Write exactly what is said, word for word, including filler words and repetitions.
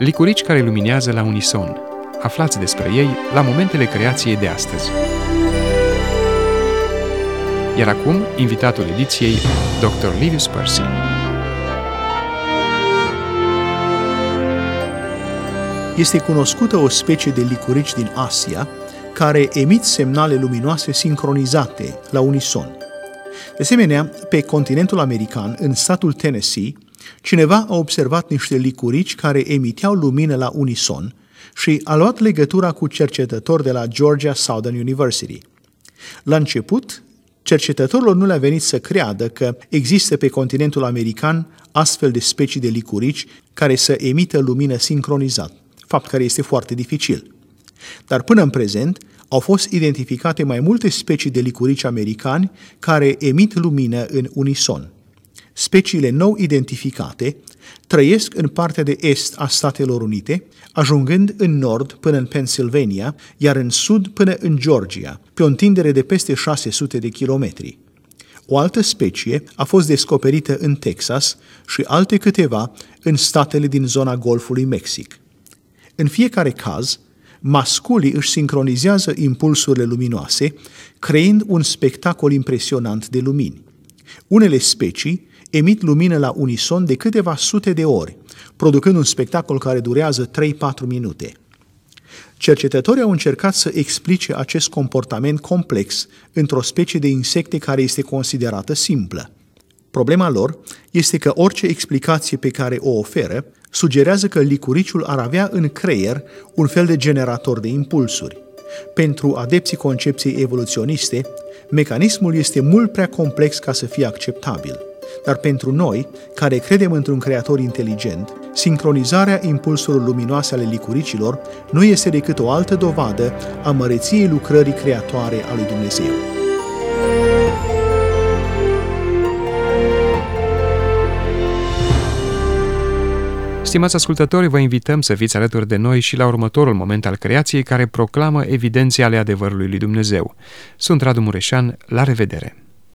Licurici care luminează la unison. Aflați despre ei la momentele creației de astăzi. Iar acum, invitatul ediției, doctor Livius Percy. Este cunoscută o specie de licurici din Asia care emit semnale luminoase sincronizate, la unison. De asemenea, pe continentul american, în statul Tennessee, cineva a observat niște licurici care emiteau lumină la unison și a luat legătura cu cercetători de la Georgia Southern University. La început, cercetătorilor nu le-a venit să creadă că există pe continentul american astfel de specii de licurici care să emită lumină sincronizat, fapt care este foarte dificil. Dar până în prezent au fost identificate mai multe specii de licurici americani care emit lumină în unison. Speciile nou identificate trăiesc în partea de est a Statelor Unite, ajungând în nord până în Pennsylvania, iar în sud până în Georgia, pe o întindere de peste șase sute de kilometri. O altă specie a fost descoperită în Texas și alte câteva în statele din zona Golfului Mexic. În fiecare caz, masculii își sincronizează impulsurile luminoase, creând un spectacol impresionant de lumini. Unele specii emit lumină la unison de câteva sute de ori, producând un spectacol care durează trei-patru minute. Cercetătorii au încercat să explice acest comportament complex într-o specie de insecte care este considerată simplă. Problema lor este că orice explicație pe care o oferă sugerează că licuriciul ar avea în creier un fel de generator de impulsuri. Pentru adepții concepției evoluționiste, mecanismul este mult prea complex ca să fie acceptabil. Dar pentru noi, care credem într-un creator inteligent, sincronizarea impulsurilor luminoase ale licuricilor nu este decât o altă dovadă a măreției lucrării creatoare a lui Dumnezeu. Stimați ascultători, vă invităm să fiți alături de noi și la următorul moment al creației care proclamă evidențe ale adevărului lui Dumnezeu. Sunt Radu Mureșan, la revedere!